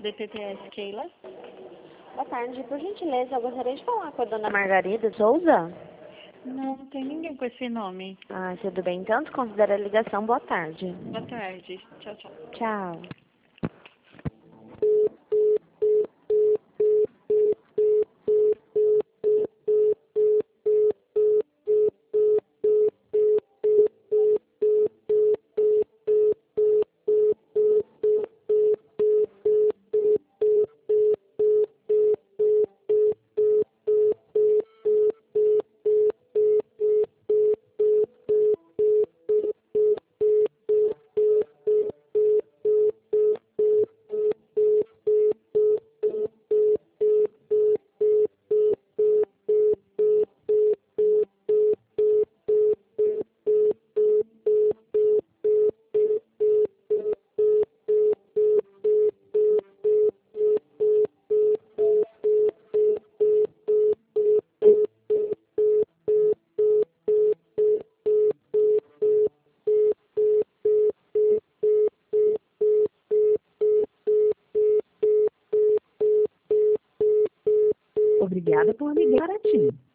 DPTS, Keila. Boa tarde, por gentileza, eu gostaria de falar com a dona Margarida Souza. Não, não tem ninguém com esse nome. Ah, tudo bem, então desconsidera a ligação. Boa tarde. Boa tarde. Tchau, tchau. Tchau. Obrigada por ligar para TIM.